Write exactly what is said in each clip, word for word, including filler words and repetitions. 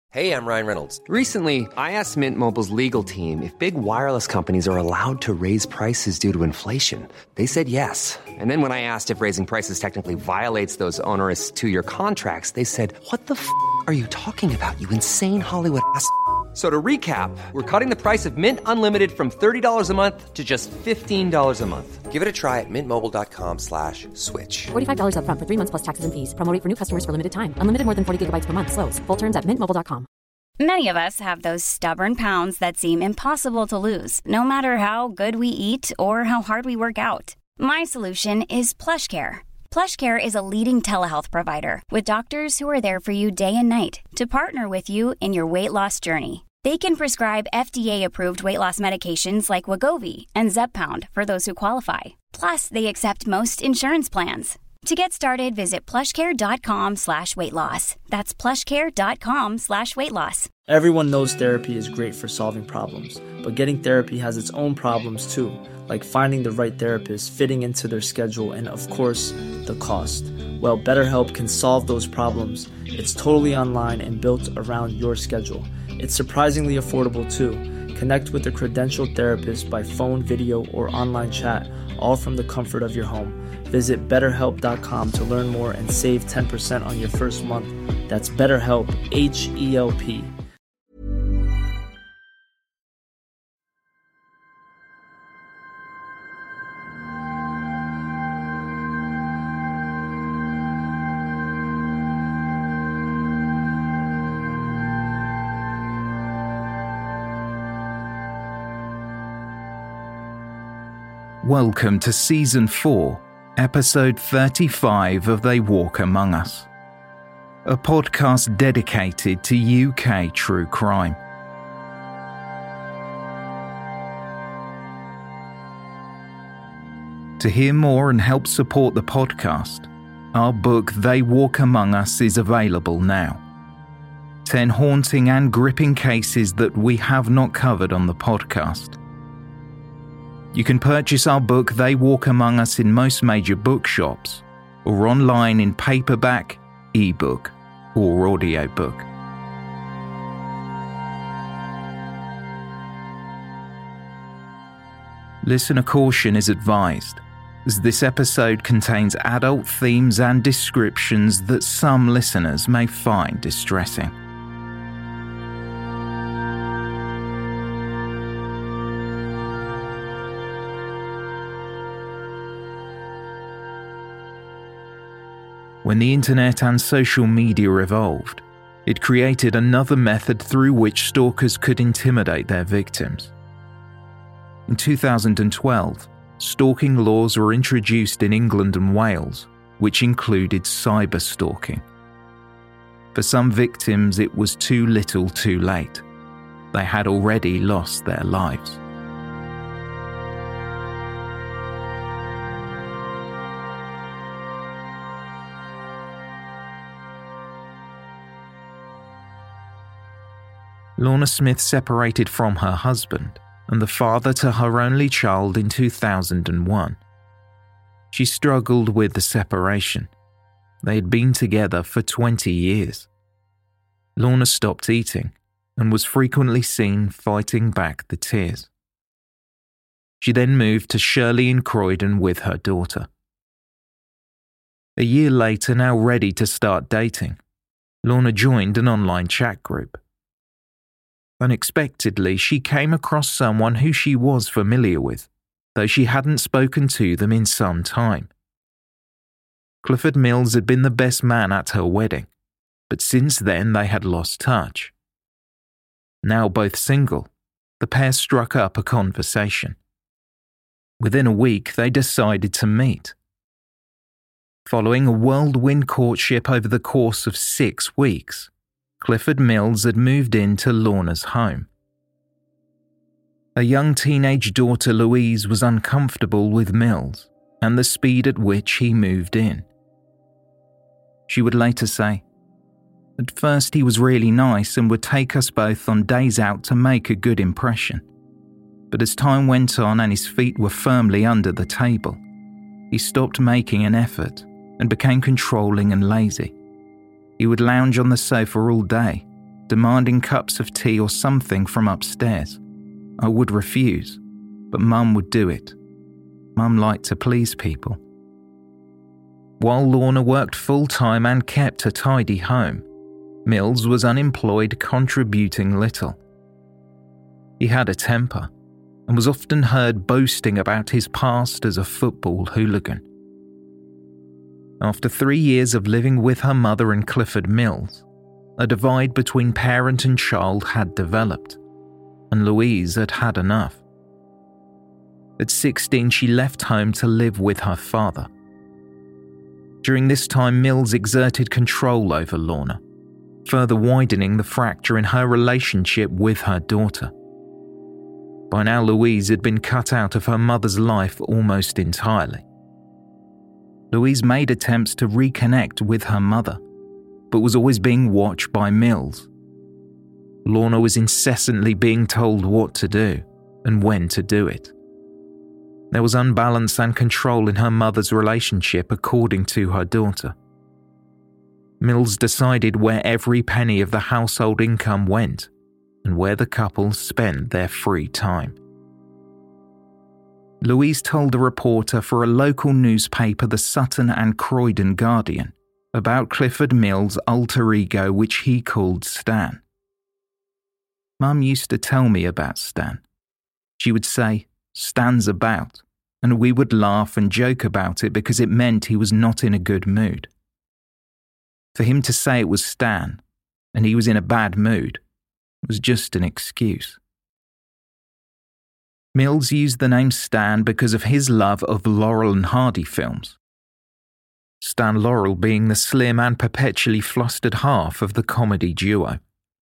Hey, I'm Ryan Reynolds. Recently, I asked Mint Mobile's legal team if big wireless companies are allowed to raise prices due to inflation. They said yes. And then when I asked if raising prices technically violates those onerous two-year contracts, they said, what the f*** are you talking about, you insane Hollywood ass f- So to recap, we're cutting the price of Mint Unlimited from thirty dollars a month to just fifteen dollars a month. Give it a try at mintmobile.com slash switch. forty-five dollars up front for three months plus taxes and fees. Promo rate for new customers for limited time. Unlimited more than forty gigabytes per month. Slows full terms at mint mobile dot com. Many of us have those stubborn pounds that seem impossible to lose, no matter how good we eat or how hard we work out. My solution is PlushCare. PlushCare is a leading telehealth provider with doctors who are there for you day and night to partner with you in your weight loss journey. They can prescribe F D A-approved weight loss medications like Wegovy and Zepbound for those who qualify. Plus, they accept most insurance plans. To get started, visit plushcare.com slash weight loss. That's plushcare.com slash weight loss. Everyone knows therapy is great for solving problems, but getting therapy has its own problems too, like finding the right therapist, fitting into their schedule, and of course, the cost. Well, BetterHelp can solve those problems. It's totally online and built around your schedule. It's surprisingly affordable too. Connect with a credentialed therapist by phone, video, or online chat, all from the comfort of your home. Visit better help dot com to learn more and save ten percent on your first month. That's BetterHelp, H E L P. Welcome to Season four, Episode thirty-five of They Walk Among Us, a podcast dedicated to U K true crime. To hear more and help support the podcast, our book They Walk Among Us is available now. Ten haunting and gripping cases that we have not covered on the podcast. You can purchase our book They Walk Among Us in most major bookshops or online in paperback, ebook, or audiobook. Listener caution is advised, as this episode contains adult themes and descriptions that some listeners may find distressing. When the internet and social media evolved, it created another method through which stalkers could intimidate their victims. In two thousand twelve, stalking laws were introduced in England and Wales, which included cyber stalking. For some victims, it was too little too late. They had already lost their lives. Lorna Smith separated from her husband and the father to her only child in two thousand one. She struggled with the separation. They had been together for twenty years. Lorna stopped eating and was frequently seen fighting back the tears. She then moved to Shirley in Croydon with her daughter. A year later, now ready to start dating, Lorna joined an online chat group. Unexpectedly, she came across someone who she was familiar with, though she hadn't spoken to them in some time. Clifford Mills had been the best man at her wedding, but since then they had lost touch. Now both single, the pair struck up a conversation. Within a week, they decided to meet. Following a whirlwind courtship over the course of six weeks, Clifford Mills had moved into Lorna's home. A young teenage daughter, Louise, was uncomfortable with Mills and the speed at which he moved in. She would later say, "At first he was really nice and would take us both on days out to make a good impression. But as time went on and his feet were firmly under the table, he stopped making an effort and became controlling and lazy. He would lounge on the sofa all day, demanding cups of tea or something from upstairs. I would refuse, but Mum would do it. Mum liked to please people. While Lorna worked full-time and kept a tidy home, Mills was unemployed, contributing little. He had a temper and was often heard boasting about his past as a football hooligan. After three years of living with her mother in Clifford Mills, a divide between parent and child had developed, and Louise had had enough. At sixteen, she left home to live with her father. During this time, Mills exerted control over Lorna, further widening the fracture in her relationship with her daughter. By now, Louise had been cut out of her mother's life almost entirely. Louise made attempts to reconnect with her mother, but was always being watched by Mills. Lorna was incessantly being told what to do and when to do it. There was unbalance and control in her mother's relationship, according to her daughter. Mills decided where every penny of the household income went and where the couple spent their free time. Louise told a reporter for a local newspaper, the Sutton and Croydon Guardian, about Clifford Mills' alter ego, which he called Stan. Mum used to tell me about Stan. She would say, "Stan's about," and we would laugh and joke about it because it meant he was not in a good mood. For him to say it was Stan, and he was in a bad mood, was just an excuse. Mills used the name Stan because of his love of Laurel and Hardy films. Stan Laurel being the slim and perpetually flustered half of the comedy duo.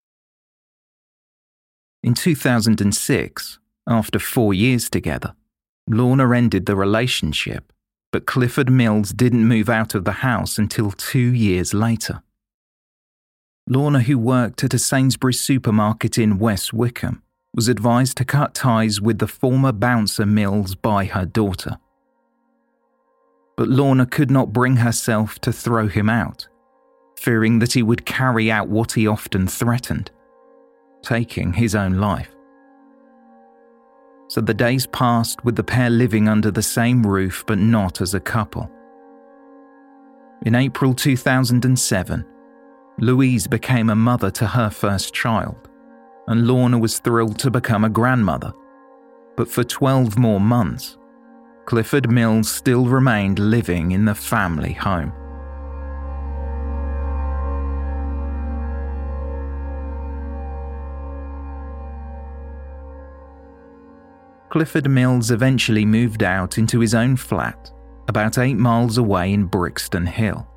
In two thousand six, after four years together, Lorna ended the relationship, but Clifford Mills didn't move out of the house until two years later. Lorna, who worked at a Sainsbury's supermarket in West Wickham, was advised to cut ties with the former bouncer Mills by her daughter. But Lorna could not bring herself to throw him out, fearing that he would carry out what he often threatened, taking his own life. So the days passed with the pair living under the same roof but not as a couple. In April two thousand seven, Louise became a mother to her first child, and Lorna was thrilled to become a grandmother. But for twelve more months, Clifford Mills still remained living in the family home. Clifford Mills eventually moved out into his own flat, about eight miles away in Brixton Hill.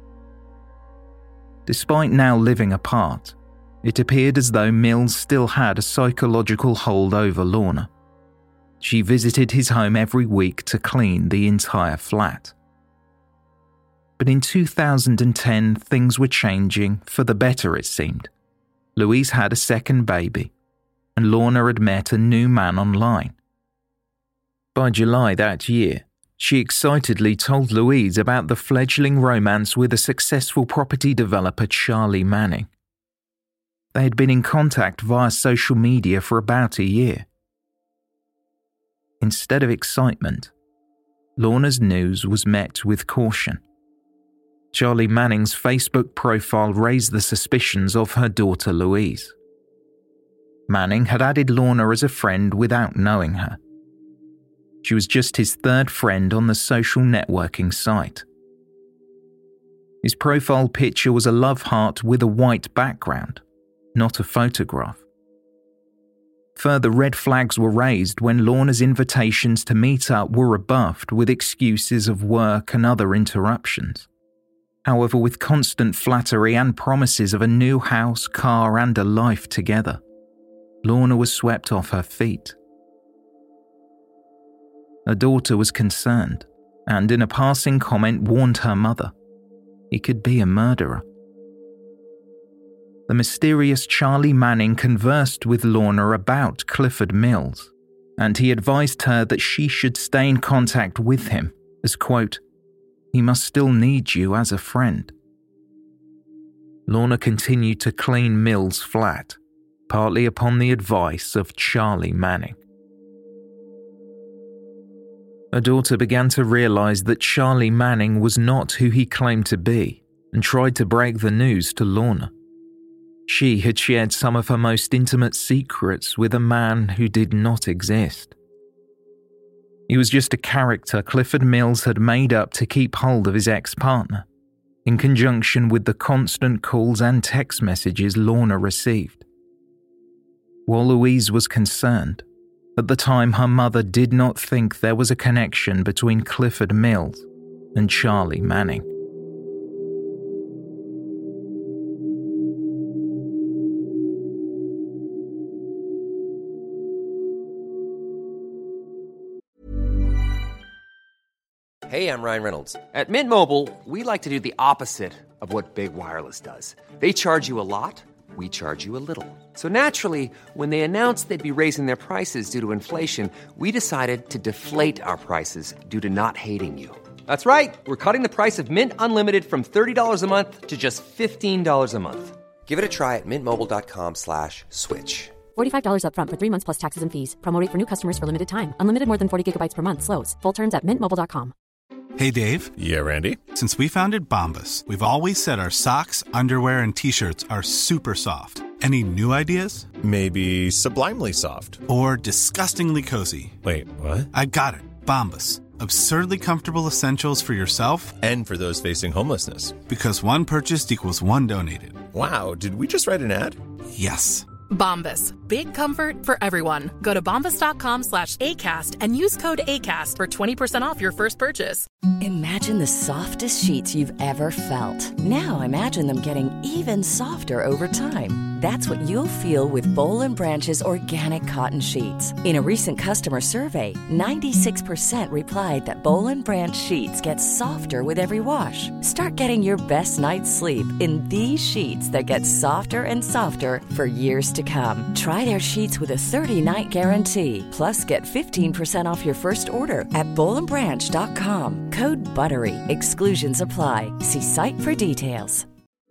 Despite now living apart, it appeared as though Mills still had a psychological hold over Lorna. She visited his home every week to clean the entire flat. But in two thousand ten, things were changing for the better, it seemed. Louise had a second baby, and Lorna had met a new man online. By July that year, she excitedly told Louise about the fledgling romance with a successful property developer, Charlie Manning. They had been in contact via social media for about a year. Instead of excitement, Lorna's news was met with caution. Charlie Manning's Facebook profile raised the suspicions of her daughter Louise. Manning had added Lorna as a friend without knowing her. She was just his third friend on the social networking site. His profile picture was a love heart with a white background, not a photograph. Further red flags were raised when Lorna's invitations to meet up were rebuffed with excuses of work and other interruptions. However, with constant flattery and promises of a new house, car and a life together, Lorna was swept off her feet. Her daughter was concerned, and in a passing comment warned her mother. He could be a murderer. The mysterious Charlie Manning conversed with Lorna about Clifford Mills, and he advised her that she should stay in contact with him, as, quote, he must still need you as a friend. Lorna continued to clean Mills' flat, partly upon the advice of Charlie Manning. Her daughter began to realise that Charlie Manning was not who he claimed to be and tried to break the news to Lorna. She had shared some of her most intimate secrets with a man who did not exist. He was just a character Clifford Mills had made up to keep hold of his ex-partner, in conjunction with the constant calls and text messages Lorna received. While Louise was concerned, at the time her mother did not think there was a connection between Clifford Mills and Charlie Manning. Hey, I'm Ryan Reynolds. At Mint Mobile, we like to do the opposite of what Big Wireless does. They charge you a lot, we charge you a little. So naturally, when they announced they'd be raising their prices due to inflation, we decided to deflate our prices due to not hating you. That's right. We're cutting the price of Mint Unlimited from thirty dollars a month to just fifteen dollars a month. Give it a try at mintmobile.com slash switch. forty-five dollars up front for three months plus taxes and fees. Promo rate for new customers for limited time. Unlimited more than forty gigabytes per month slows. Full terms at mint mobile dot com. Hey, Dave. Yeah, Randy. Since we founded Bombas, we've always said our socks, underwear, and T-shirts are super soft. Any new ideas? Maybe sublimely soft. Or disgustingly cozy. Wait, what? I got it. Bombas. Absurdly comfortable essentials for yourself and for those facing homelessness. Because one purchased equals one donated. Wow, did we just write an ad? Yes. Bombas. Big comfort for everyone. Go to bombas.com slash ACAST and use code ACAST for twenty percent off your first purchase. Imagine the softest sheets you've ever felt. Now imagine them getting even softer over time. That's what you'll feel with Boll and Branch's organic cotton sheets. In a recent customer survey, ninety-six percent replied that Boll and Branch sheets get softer with every wash. Start getting your best night's sleep in these sheets that get softer and softer for years to come. Try their sheets with a thirty-night guarantee. Plus, get fifteen percent off your first order at boll and branch dot com. Code BUTTERY. Exclusions apply. See site for details.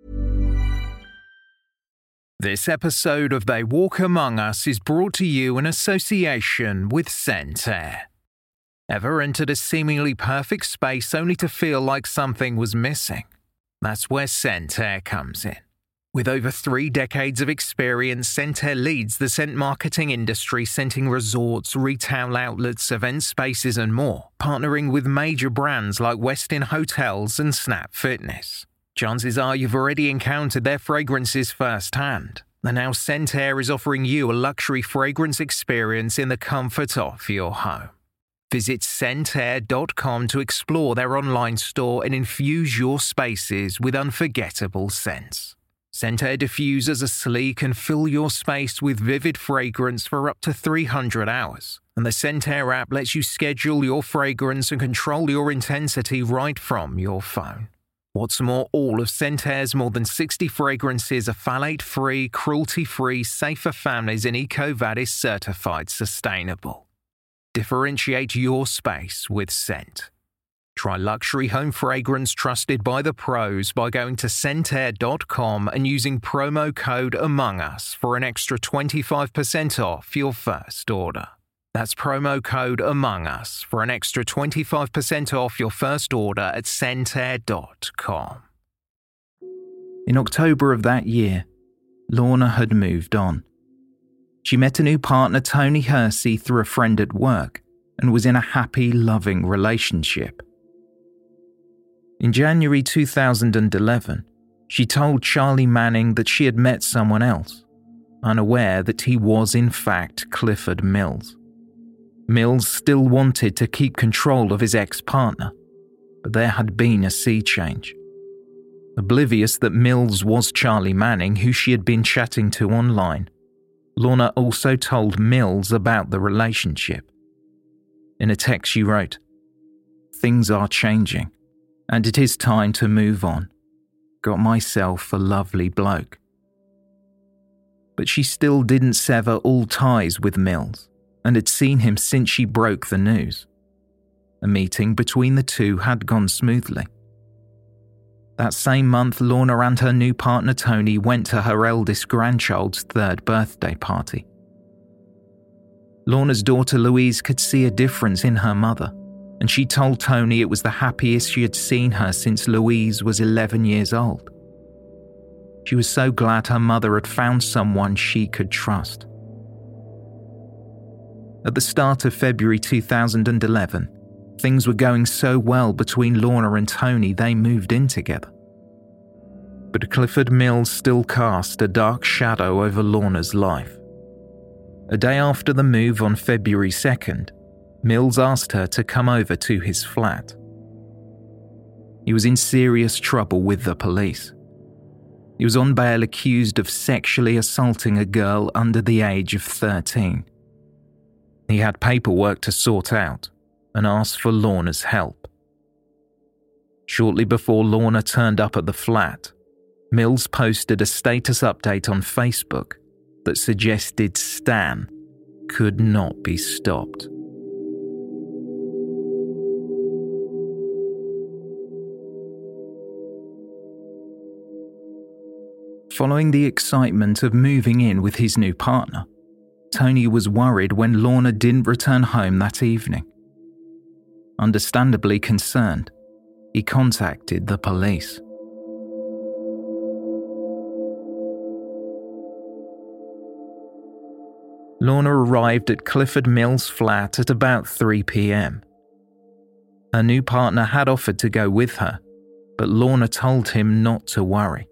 This episode of They Walk Among Us is brought to you in association with Scent Air. Ever entered a seemingly perfect space only to feel like something was missing? That's where Scent Air comes in. With over three decades of experience, Scent Air leads the scent marketing industry, scenting resorts, retail outlets, event spaces and more, partnering with major brands like Westin Hotels and Snap Fitness. Chances are you've already encountered their fragrances firsthand, and now Scent Air is offering you a luxury fragrance experience in the comfort of your home. Visit scent air dot com to explore their online store and infuse your spaces with unforgettable scents. Scent Air diffusers are sleek and fill your space with vivid fragrance for up to three hundred hours. And the Scent Air app lets you schedule your fragrance and control your intensity right from your phone. What's more, all of Scent Air's more than sixty fragrances are phthalate-free, cruelty-free, safe for families and EcoVadis certified sustainable. Differentiate your space with scent. Try luxury home fragrance trusted by the pros by going to scent air dot com and using promo code Among Us for an extra twenty-five percent off your first order. That's promo code Among Us for an extra twenty-five percent off your first order at scent air dot com. In October of that year, Lorna had moved on. She met a new partner, Tony Hersey, through a friend at work and was in a happy, loving relationship. In January two thousand eleven, she told Charlie Manning that she had met someone else, unaware that he was in fact Clifford Mills. Mills still wanted to keep control of his ex-partner, but there had been a sea change. Oblivious that Mills was Charlie Manning, who she had been chatting to online, Lorna also told Mills about the relationship. In a text she wrote, "Things are changing, and it is time to move on. Got myself a lovely bloke." But she still didn't sever all ties with Mills, and had seen him since she broke the news. A meeting between the two had gone smoothly. That same month, Lorna and her new partner Tony went to her eldest grandchild's third birthday party. Lorna's daughter Louise could see a difference in her mother, and she told Tony it was the happiest she had seen her since Louise was eleven years old. She was so glad her mother had found someone she could trust. At the start of February two thousand eleven, things were going so well between Lorna and Tony they moved in together. But Clifford Mills still cast a dark shadow over Lorna's life. A day after the move on February second, Mills asked her to come over to his flat. He was in serious trouble with the police. He was on bail accused of sexually assaulting a girl under the age of thirteen. He had paperwork to sort out and asked for Lorna's help. Shortly before Lorna turned up at the flat, Mills posted a status update on Facebook that suggested Stan could not be stopped. Following the excitement of moving in with his new partner, Tony was worried when Lorna didn't return home that evening. Understandably concerned, he contacted the police. Lorna arrived at Clifford Mills' flat at about three p.m. Her new partner had offered to go with her, but Lorna told him not to worry.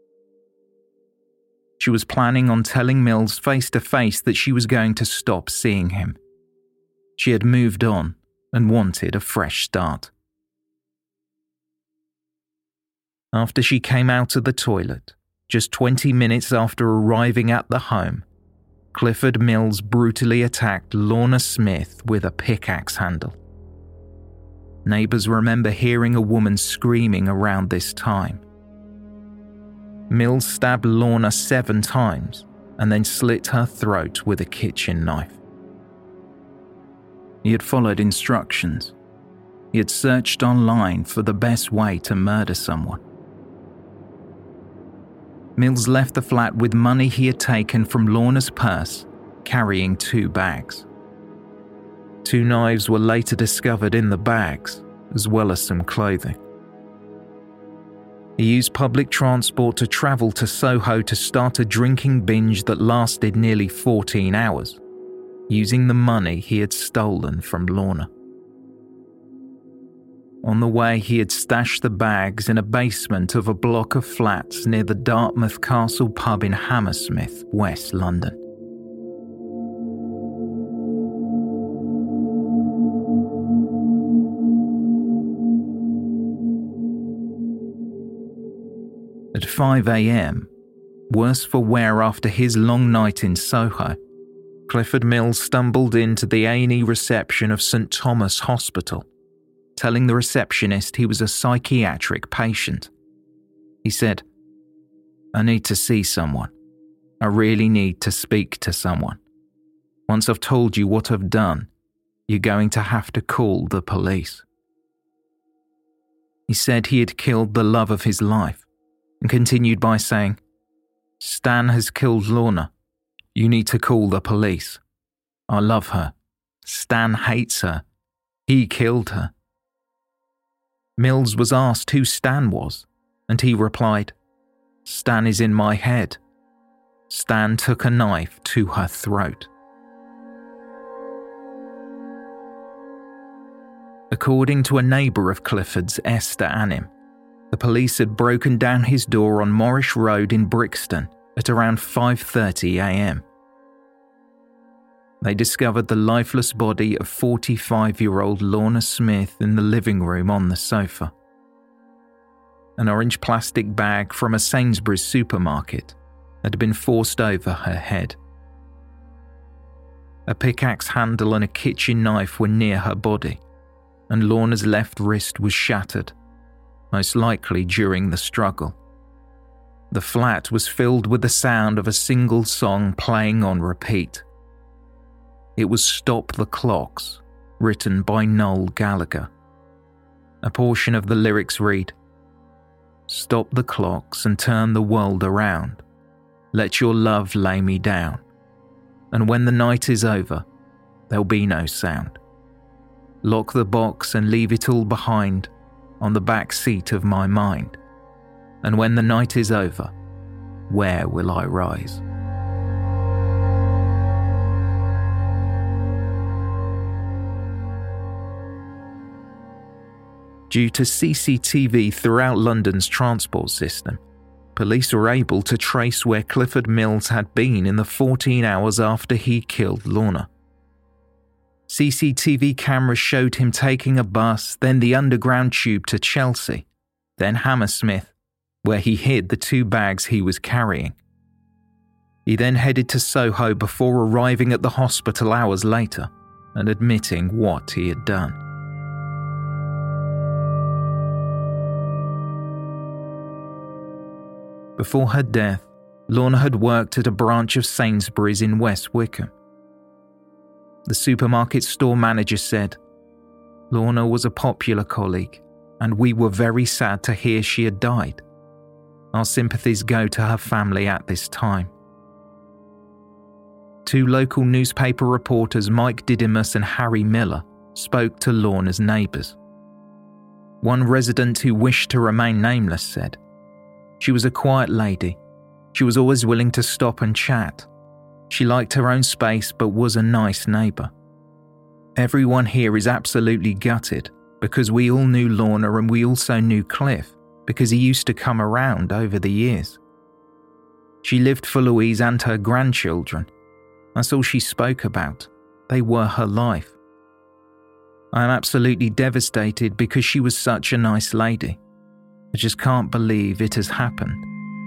She was planning on telling Mills face to face that she was going to stop seeing him. She had moved on and wanted a fresh start. After she came out of the toilet, just twenty minutes after arriving at the home, Clifford Mills brutally attacked Lorna Smith with a pickaxe handle. Neighbours remember hearing a woman screaming around this time. Mills stabbed Lorna seven times and then slit her throat with a kitchen knife. He had followed instructions. He had searched online for the best way to murder someone. Mills left the flat with money he had taken from Lorna's purse, carrying two bags. Two knives were later discovered in the bags, as well as some clothing. He used public transport to travel to Soho to start a drinking binge that lasted nearly fourteen hours, using the money he had stolen from Lorna. On the way, he had stashed the bags in a basement of a block of flats near the Dartmouth Castle pub in Hammersmith, West London. At five a.m, worse for wear after his long night in Soho, Clifford Mills stumbled into the A and E reception of St Thomas Hospital, telling the receptionist he was a psychiatric patient. He said, "I need to see someone. I really need to speak to someone. Once I've told you what I've done, you're going to have to call the police." He said he had killed the love of his life, and continued by saying, "Stan has killed Lorna. You need to call the police. I love her. Stan hates her. He killed her." Mills was asked who Stan was, and he replied, "Stan is in my head." Stan took a knife to her throat. According to a neighbour of Clifford's, Esther Annim, the police had broken down his door on Morrish Road in Brixton at around five thirty a.m. They discovered the lifeless body of forty-five-year-old Lorna Smith in the living room on the sofa. An orange plastic bag from a Sainsbury's supermarket had been forced over her head. A pickaxe handle and a kitchen knife were near her body, and Lorna's left wrist was shattered, most likely during the struggle. The flat was filled with the sound of a single song playing on repeat. It was Stop the Clocks, written by Noel Gallagher. A portion of the lyrics read, Stop the clocks and turn the world around. Let your love lay me down. And when the night is over, there'll be no sound. Lock the box and leave it all behind on the back seat of my mind. And when the night is over, where will I rise? Due to C C T V throughout London's transport system, police were able to trace where Clifford Mills had been in the fourteen hours after he killed Lorna. C C T V cameras showed him taking a bus, then the underground tube to Chelsea, then Hammersmith, where he hid the two bags he was carrying. He then headed to Soho before arriving at the hospital hours later and admitting what he had done. Before her death, Lorna had worked at a branch of Sainsbury's in West Wickham. The supermarket store manager said, "Lorna was a popular colleague, and we were very sad to hear she had died. Our sympathies go to her family at this time." Two local newspaper reporters, Mike Didymus and Harry Miller, spoke to Lorna's neighbours. One resident who wished to remain nameless said, "She was a quiet lady. She was always willing to stop and chat. She liked her own space but was a nice neighbour. Everyone here is absolutely gutted because we all knew Lorna and we also knew Cliff because he used to come around over the years. She lived for Louise and her grandchildren. That's all she spoke about. They were her life. I am absolutely devastated because she was such a nice lady. I just can't believe it has happened."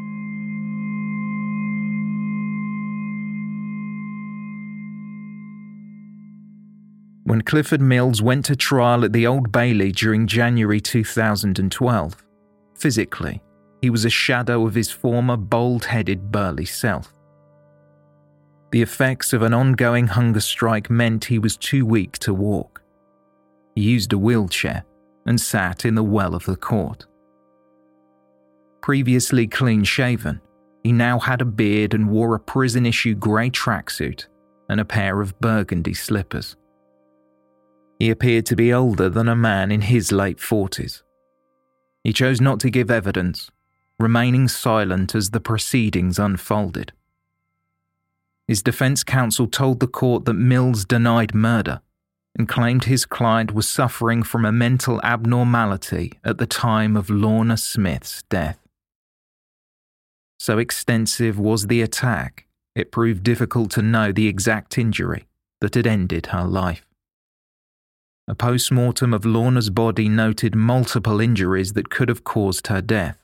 When Clifford Mills went to trial at the Old Bailey during January two thousand twelve, physically, he was a shadow of his former bold-headed burly self. The effects of an ongoing hunger strike meant he was too weak to walk. He used a wheelchair and sat in the well of the court. Previously clean-shaven, he now had a beard and wore a prison-issue grey tracksuit and a pair of burgundy slippers. He appeared to be older than a man in his late forties. He chose not to give evidence, remaining silent as the proceedings unfolded. His defence counsel told the court that Mills denied murder and claimed his client was suffering from a mental abnormality at the time of Lorna Smith's death. So extensive was the attack, it proved difficult to know the exact injury that had ended her life. A post-mortem of Lorna's body noted multiple injuries that could have caused her death.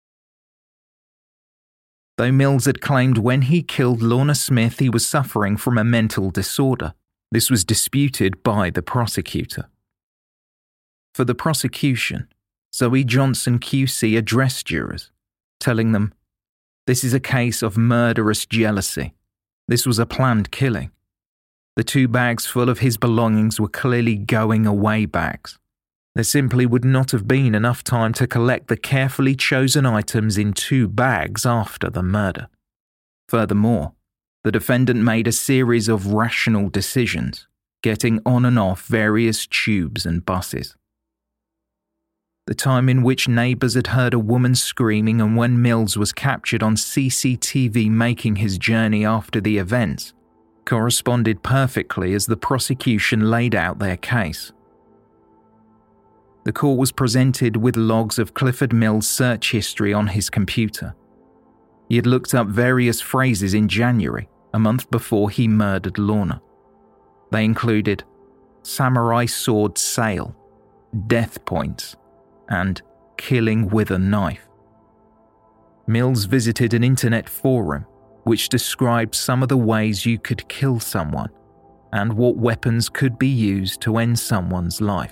Though Mills had claimed when he killed Lorna Smith he was suffering from a mental disorder, this was disputed by the prosecutor. For the prosecution, Zoe Johnson Q C addressed jurors, telling them, "This is a case of murderous jealousy. This was a planned killing. The two bags full of his belongings were clearly going away bags. There simply would not have been enough time to collect the carefully chosen items in two bags after the murder. Furthermore, the defendant made a series of rational decisions, getting on and off various tubes and buses. The time in which neighbours had heard a woman screaming and when Mills was captured on C C T V making his journey after the events corresponded perfectly as the prosecution laid out their case. The court was presented with logs of Clifford Mills' search history on his computer. He had looked up various phrases in January, a month before he murdered Lorna. They included samurai sword sale, death points, and killing with a knife. Mills visited an internet forum which described some of the ways you could kill someone and what weapons could be used to end someone's life.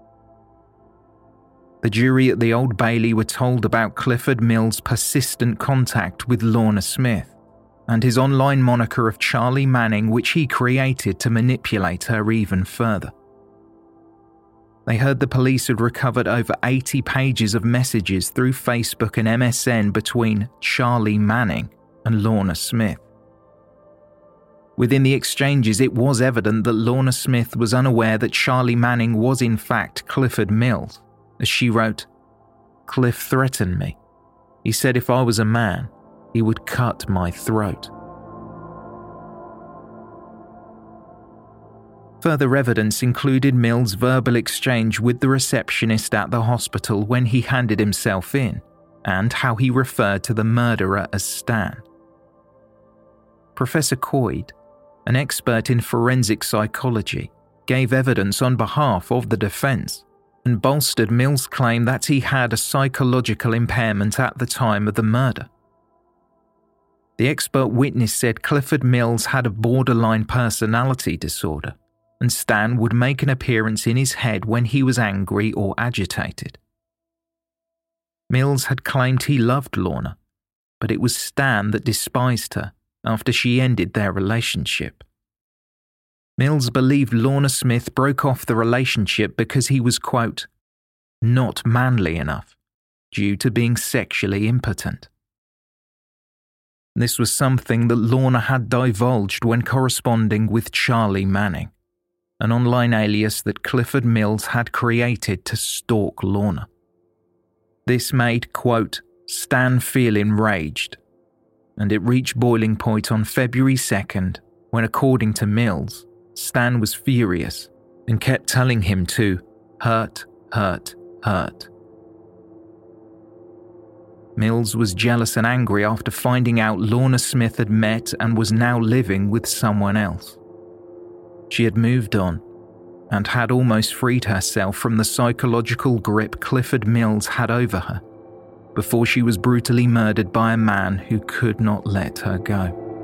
The jury at the Old Bailey were told about Clifford Mills' persistent contact with Lorna Smith and his online moniker of Charlie Manning, which he created to manipulate her even further. They heard the police had recovered over eighty pages of messages through Facebook and M S N between Charlie Manning and Lorna Smith. Within the exchanges, it was evident that Lorna Smith was unaware that Charlie Manning was in fact Clifford Mills, as she wrote, "Cliff threatened me. He said if I was a man, he would cut my throat." Further evidence included Mills' verbal exchange with the receptionist at the hospital when he handed himself in, and how he referred to the murderer as Stan. Professor Coyd, an expert in forensic psychology, gave evidence on behalf of the defense and bolstered Mills' claim that he had a psychological impairment at the time of the murder. The expert witness said Clifford Mills had a borderline personality disorder, and Stan would make an appearance in his head when he was angry or agitated. Mills had claimed he loved Lorna, but it was Stan that despised her after she ended their relationship. Mills believed Lorna Smith broke off the relationship because he was, quote, not manly enough, due to being sexually impotent. This was something that Lorna had divulged when corresponding with Charlie Manning, an online alias that Clifford Mills had created to stalk Lorna. This made, quote, Stan feel enraged, and it reached boiling point on February second when, according to Mills, Stan was furious and kept telling him to hurt, hurt, hurt. Mills was jealous and angry after finding out Lorna Smith had met and was now living with someone else. She had moved on and had almost freed herself from the psychological grip Clifford Mills had over her before she was brutally murdered by a man who could not let her go.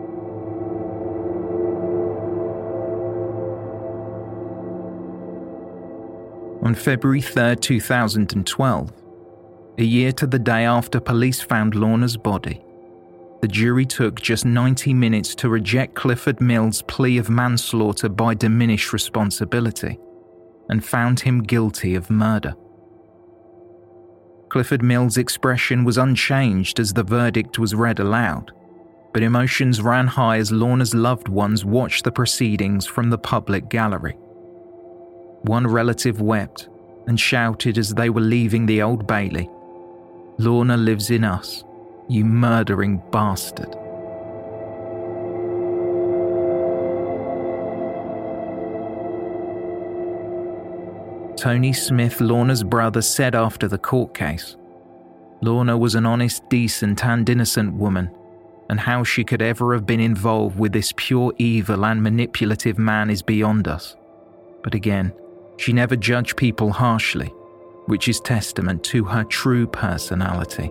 On February third, two thousand twelve, a year to the day after police found Lorna's body, the jury took just ninety minutes to reject Clifford Mills' plea of manslaughter by diminished responsibility and found him guilty of murder. Clifford Mills' expression was unchanged as the verdict was read aloud, but emotions ran high as Lorna's loved ones watched the proceedings from the public gallery. One relative wept and shouted as they were leaving the Old Bailey, "Lorna lives in us, you murdering bastard." Tony Smith, Lorna's brother, said after the court case, Lorna was an honest, decent and innocent woman, and how she could ever have been involved with this pure evil and manipulative man is beyond us. But again, she never judged people harshly, which is testament to her true personality.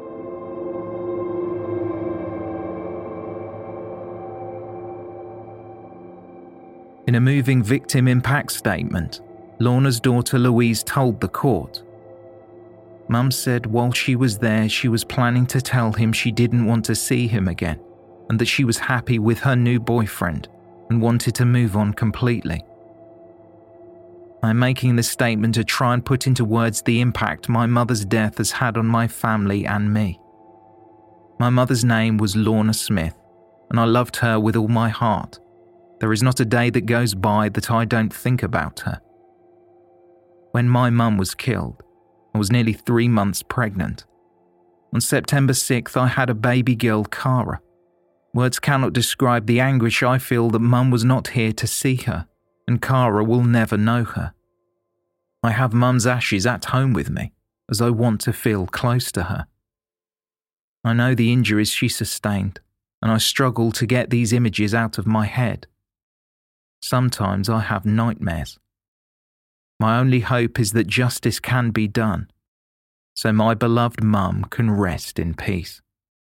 In a moving victim impact statement, Lorna's daughter Louise told the court, Mum said while she was there she was planning to tell him she didn't want to see him again and that she was happy with her new boyfriend and wanted to move on completely. I'm making this statement to try and put into words the impact my mother's death has had on my family and me. My mother's name was Lorna Smith, and I loved her with all my heart. There is not a day that goes by that I don't think about her. When my mum was killed, I was nearly three months pregnant. On September sixth, I had a baby girl, Cara. Words cannot describe the anguish I feel that Mum was not here to see her, and Cara will never know her. I have Mum's ashes at home with me, as I want to feel close to her. I know the injuries she sustained, and I struggle to get these images out of my head. Sometimes I have nightmares. My only hope is that justice can be done, so my beloved Mum can rest in peace.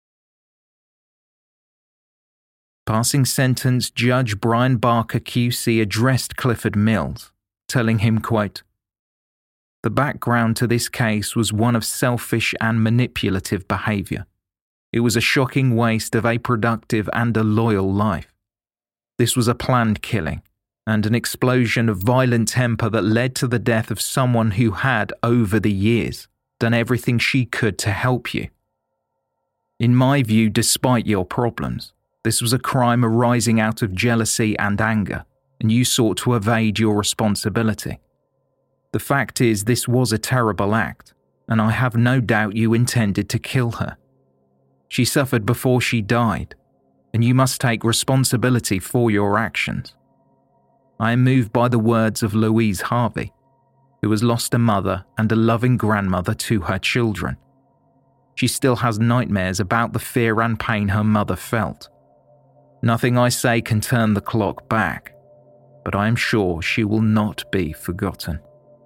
Passing sentence, Judge Brian Barker Q C addressed Clifford Mills, telling him, quote, "The background to this case was one of selfish and manipulative behaviour. It was a shocking waste of a productive and a loyal life. This was a planned killing, and an explosion of violent temper that led to the death of someone who had, over the years, done everything she could to help you. In my view, despite your problems, this was a crime arising out of jealousy and anger, and you sought to evade your responsibility. The fact is, this was a terrible act, and I have no doubt you intended to kill her. She suffered before she died, and you must take responsibility for your actions. I am moved by the words of Louise Harvey, who has lost a mother and a loving grandmother to her children. She still has nightmares about the fear and pain her mother felt. Nothing I say can turn the clock back, but I am sure she will not be forgotten.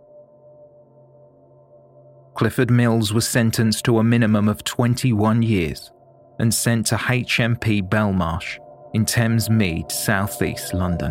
Clifford Mills was sentenced to a minimum of twenty-one years and sent to H M P Belmarsh in Thames Mead, South East London.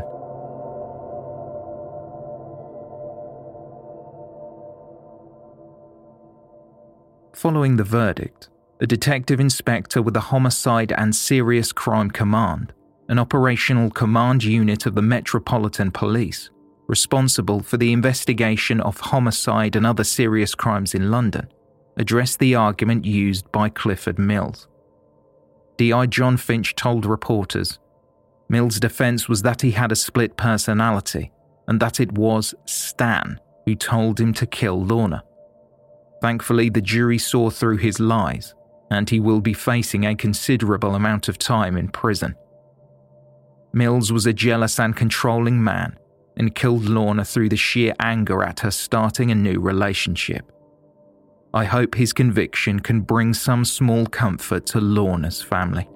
Following the verdict, a detective inspector with the Homicide and Serious Crime Command, an operational command unit of the Metropolitan Police, responsible for the investigation of homicide and other serious crimes in London, addressed the argument used by Clifford Mills. D I John Finch told reporters, Mills' defence was that he had a split personality and that it was Stan who told him to kill Lorna. Thankfully, the jury saw through his lies, and he will be facing a considerable amount of time in prison. Mills was a jealous and controlling man and killed Lorna through the sheer anger at her starting a new relationship. I hope his conviction can bring some small comfort to Lorna's family.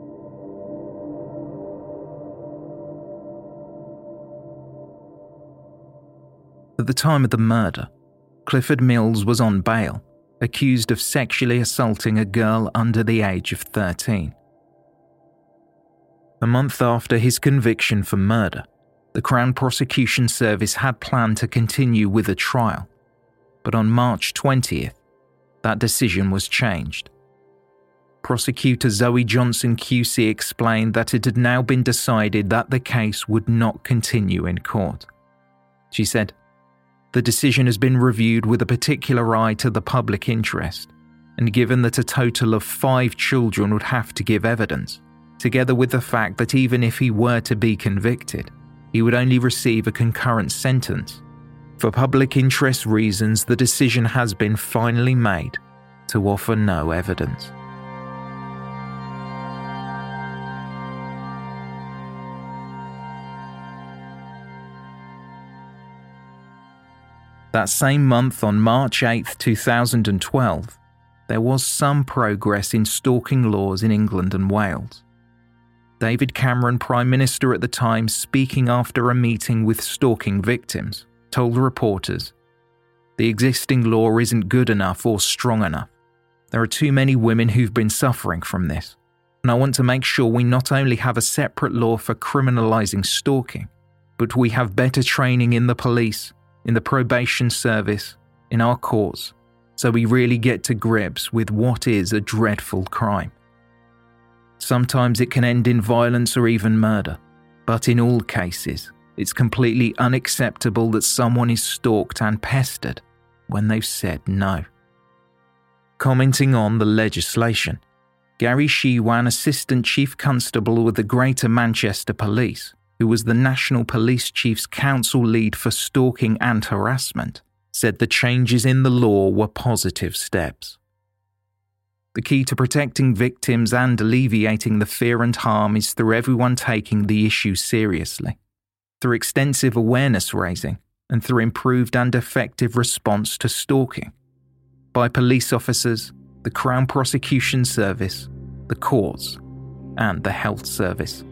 At the time of the murder, Clifford Mills was on bail, accused of sexually assaulting a girl under the age of thirteen. A month after his conviction for murder, the Crown Prosecution Service had planned to continue with a trial, but on March twentieth, that decision was changed. Prosecutor Zoe Johnson Q C explained that it had now been decided that the case would not continue in court. She said, "The decision has been reviewed with a particular eye to the public interest, and given that a total of five children would have to give evidence, together with the fact that even if he were to be convicted, he would only receive a concurrent sentence. For public interest reasons, the decision has been finally made to offer no evidence." That same month, on March eighth, two thousand twelve, there was some progress in stalking laws in England and Wales. David Cameron, Prime Minister at the time, speaking after a meeting with stalking victims, told reporters, "The existing law isn't good enough or strong enough. There are too many women who've been suffering from this, and I want to make sure we not only have a separate law for criminalising stalking, but we have better training in the police, in the probation service, in our courts, so we really get to grips with what is a dreadful crime. Sometimes it can end in violence or even murder, but in all cases, it's completely unacceptable that someone is stalked and pestered when they've said no." Commenting on the legislation, Gary Shewan, Assistant Chief Constable with the Greater Manchester Police, who was the National Police Chief's Council lead for stalking and harassment, said the changes in the law were positive steps. "The key to protecting victims and alleviating the fear and harm is through everyone taking the issue seriously, through extensive awareness raising, and through improved and effective response to stalking, by police officers, the Crown Prosecution Service, the courts, and the health service."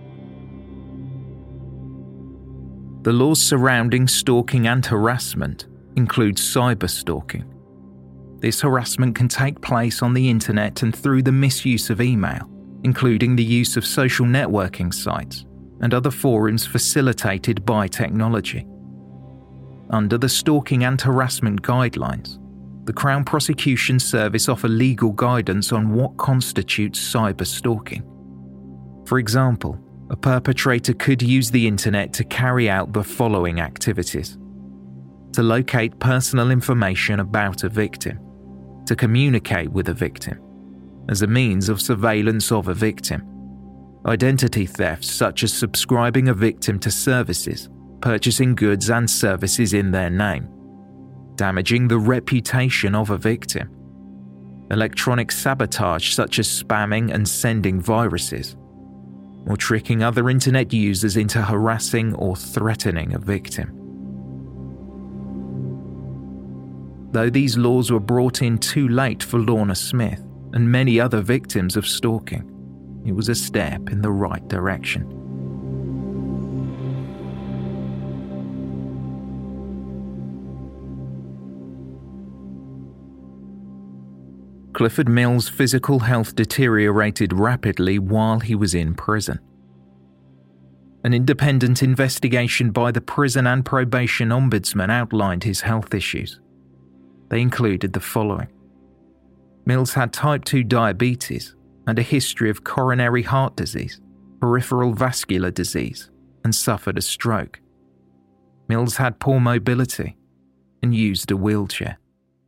The laws surrounding stalking and harassment include cyber stalking. This harassment can take place on the internet and through the misuse of email, including the use of social networking sites and other forums facilitated by technology. Under the Stalking and Harassment Guidelines, the Crown Prosecution Service offer legal guidance on what constitutes cyber stalking. For example, a perpetrator could use the internet to carry out the following activities: to locate personal information about a victim, to communicate with a victim, as a means of surveillance of a victim, identity thefts such as subscribing a victim to services, purchasing goods and services in their name, damaging the reputation of a victim, electronic sabotage such as spamming and sending viruses, or tricking other internet users into harassing or threatening a victim. Though these laws were brought in too late for Lorna Smith and many other victims of stalking, it was a step in the right direction. Clifford Mill's physical health deteriorated rapidly while he was in prison. An independent investigation by the Prison and Probation Ombudsman outlined his health issues. They included the following. Mills had type two diabetes and a history of coronary heart disease, peripheral vascular disease, and suffered a stroke. Mills had poor mobility and used a wheelchair.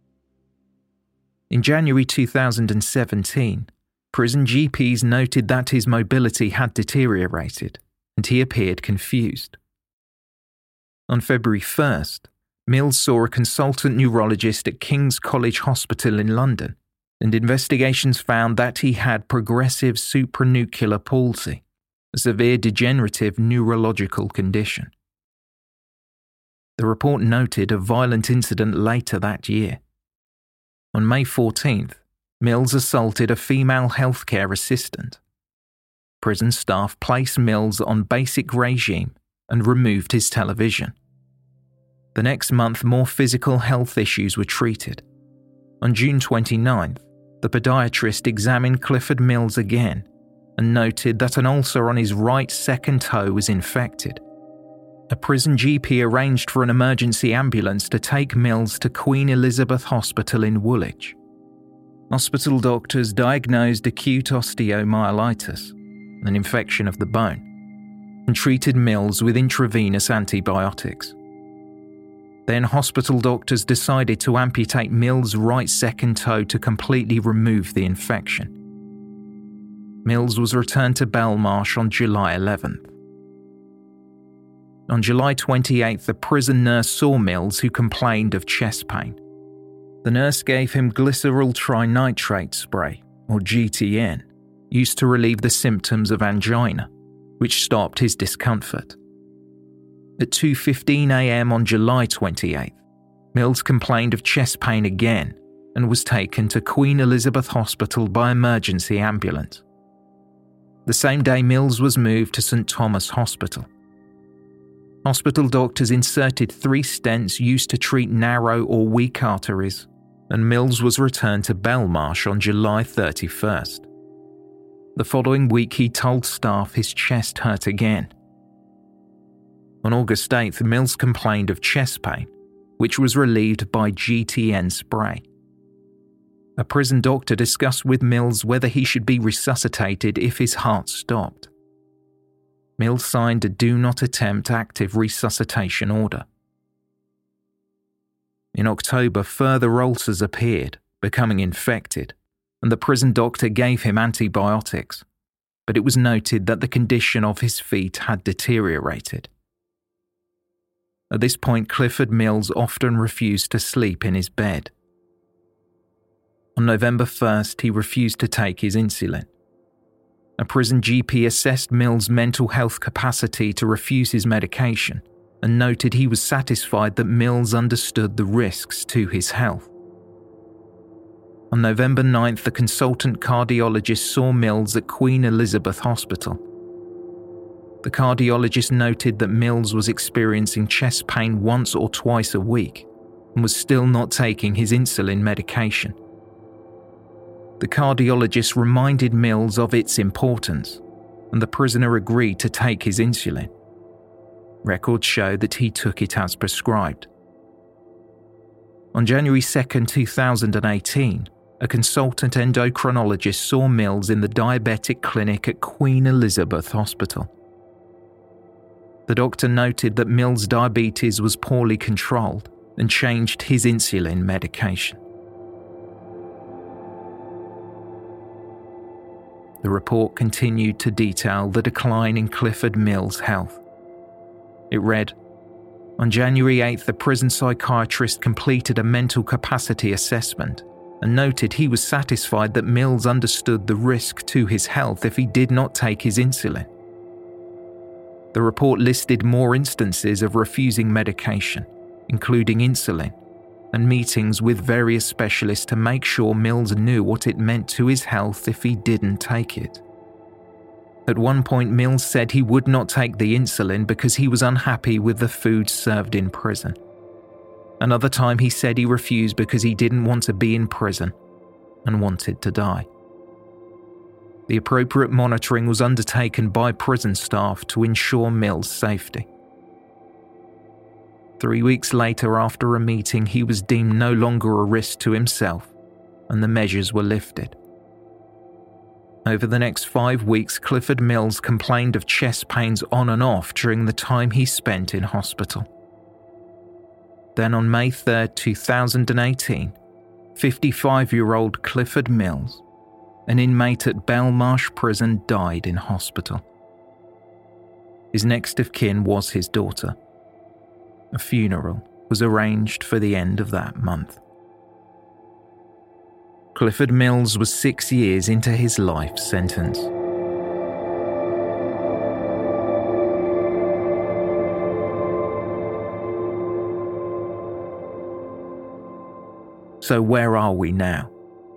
In January two thousand seventeen, prison G Ps noted that his mobility had deteriorated and he appeared confused. On February first, Mills saw a consultant neurologist at King's College Hospital in London, and investigations found that he had progressive supranuclear palsy, a severe degenerative neurological condition. The report noted a violent incident later that year. On May fourteenth, Mills assaulted a female healthcare assistant. Prison staff placed Mills on basic regime and removed his television. The next month, more physical health issues were treated. On June twenty-ninth, the podiatrist examined Clifford Mills again and noted that an ulcer on his right second toe was infected. A prison G P arranged for an emergency ambulance to take Mills to Queen Elizabeth Hospital in Woolwich. Hospital doctors diagnosed acute osteomyelitis, an infection of the bone, and treated Mills with intravenous antibiotics. Then hospital doctors decided to amputate Mills' right second toe to completely remove the infection. Mills was returned to Belmarsh on July eleventh. On July twenty-eighth, a prison nurse saw Mills who complained of chest pain. The nurse gave him glycerol trinitrate spray, or G T N, used to relieve the symptoms of angina, which stopped his discomfort. At two fifteen a.m. on July twenty-eighth, Mills complained of chest pain again and was taken to Queen Elizabeth Hospital by emergency ambulance. The same day, Mills was moved to St Thomas Hospital. Hospital doctors inserted three stents used to treat narrow or weak arteries, and Mills was returned to Belmarsh on July thirty-first. The following week, he told staff his chest hurt again. On August eighth, Mills complained of chest pain, which was relieved by G T N spray. A prison doctor discussed with Mills whether he should be resuscitated if his heart stopped. Mills signed a do not attempt active resuscitation order. In October, further ulcers appeared, becoming infected, and the prison doctor gave him antibiotics, but it was noted that the condition of his feet had deteriorated. At this point, Clifford Mills often refused to sleep in his bed. On November first, he refused to take his insulin. A prison G P assessed Mills' mental health capacity to refuse his medication and noted he was satisfied that Mills understood the risks to his health. On November ninth, the consultant cardiologist saw Mills at Queen Elizabeth Hospital. The cardiologist noted that Mills was experiencing chest pain once or twice a week and was still not taking his insulin medication. The cardiologist reminded Mills of its importance, and the prisoner agreed to take his insulin. Records show that he took it as prescribed. On January second, two thousand eighteen, a consultant endocrinologist saw Mills in the diabetic clinic at Queen Elizabeth Hospital. The doctor noted that Mills' diabetes was poorly controlled and changed his insulin medication. The report continued to detail the decline in Clifford Mills' health. It read, "On January eighth, the prison psychiatrist completed a mental capacity assessment and noted he was satisfied that Mills understood the risk to his health if he did not take his insulin." The report listed more instances of refusing medication, including insulin, and meetings with various specialists to make sure Mills knew what it meant to his health if he didn't take it. At one point, Mills said he would not take the insulin because he was unhappy with the food served in prison. Another time he said he refused because he didn't want to be in prison and wanted to die. The appropriate monitoring was undertaken by prison staff to ensure Mills' safety. Three weeks later, after a meeting, he was deemed no longer a risk to himself, and the measures were lifted. Over the next five weeks, Clifford Mills complained of chest pains on and off during the time he spent in hospital. Then on May third, two thousand eighteen, fifty-five-year-old Clifford Mills, an inmate at Belmarsh Prison, died in hospital. His next of kin was his daughter. A funeral was arranged for the end of that month. Clifford Mills was six years into his life sentence. So where are we now?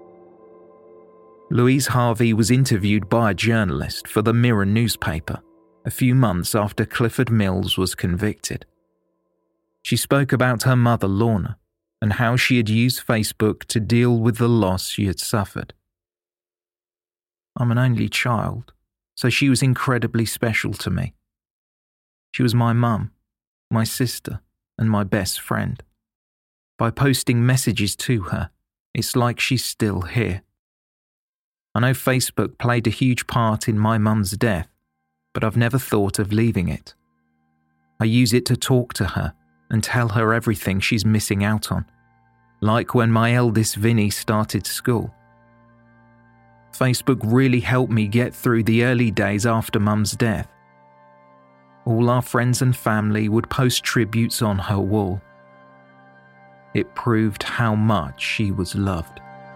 Louise Harvey was interviewed by a journalist for the Mirror newspaper a few months after Clifford Mills was convicted. She spoke about her mother, Lorna, and how she had used Facebook to deal with the loss she had suffered. "I'm an only child, so she was incredibly special to me. She was my mum, my sister, and my best friend. By posting messages to her, it's like she's still here. I know Facebook played a huge part in my mum's death, but I've never thought of leaving it. I use it to talk to her and tell her everything she's missing out on, like when my eldest Vinny started school. Facebook really helped me get through the early days after Mum's death. All our friends and family would post tributes on her wall. It proved how much she was loved."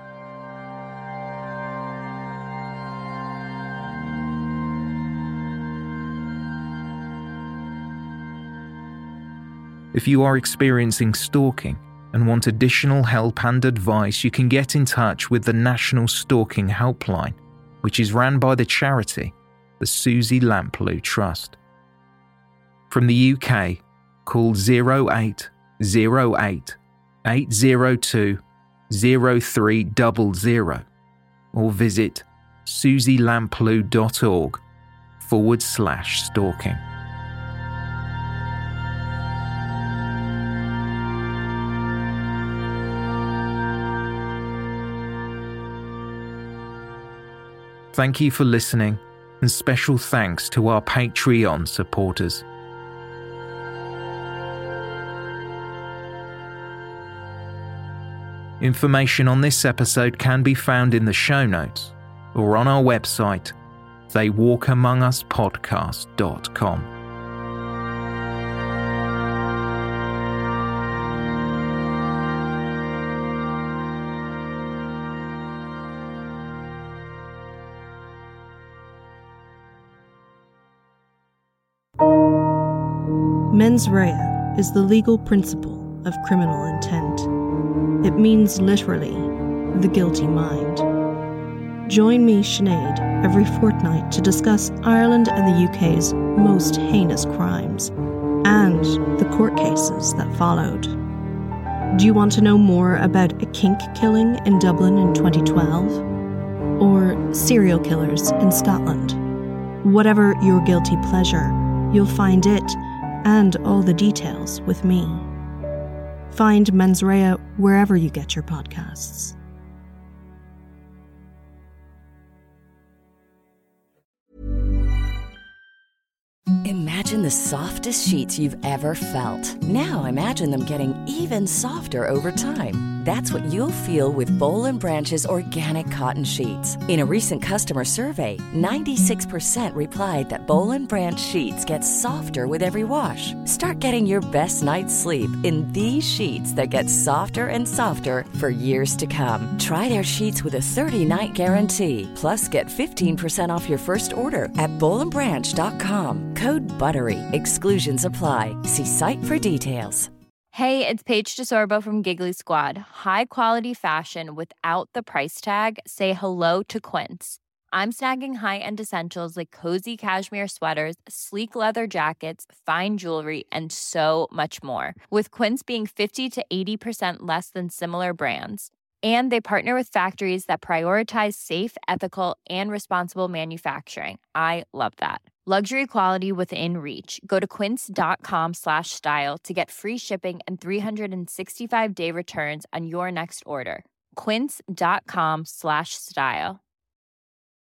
If you are experiencing stalking and want additional help and advice, you can get in touch with the National Stalking Helpline, which is ran by the charity, the Susie Lamplugh Trust. From the U K, call zero eight zero eight, eight zero two, zero three zero zero or visit susielamplugh.org forward slash stalking. Thank you for listening, and special thanks to our Patreon supporters. Information on this episode can be found in the show notes or on our website, they walk among us podcast dot com. Mens rea is the legal principle of criminal intent. It means literally, the guilty mind. Join me, Sinead, every fortnight to discuss Ireland and the U K's most heinous crimes and the court cases that followed. Do you want to know more about a kink killing in Dublin in twenty twelve? Or serial killers in Scotland? Whatever your guilty pleasure, you'll find it and all the details with me. Find Mens Rea wherever you get your podcasts. Imagine the softest sheets you've ever felt. Now imagine them getting even softer over time. That's what you'll feel with Boll and Branch's organic cotton sheets. In a recent customer survey, ninety-six percent replied that Boll and Branch sheets get softer with every wash. Start getting your best night's sleep in these sheets that get softer and softer for years to come. Try their sheets with a thirty-night guarantee. Plus, get fifteen percent off your first order at boll and branch dot com. Code BUTTERY. Exclusions apply. See site for details. Hey, it's Paige DeSorbo from Giggly Squad. High quality fashion without the price tag. Say hello to Quince. I'm snagging high-end essentials like cozy cashmere sweaters, sleek leather jackets, fine jewelry, and so much more. With Quince being fifty to eighty percent less than similar brands. And they partner with factories that prioritize safe, ethical, and responsible manufacturing. I love that. Luxury quality within reach. Go to quince.com slash style to get free shipping and three sixty-five day returns on your next order. Quince.com slash style.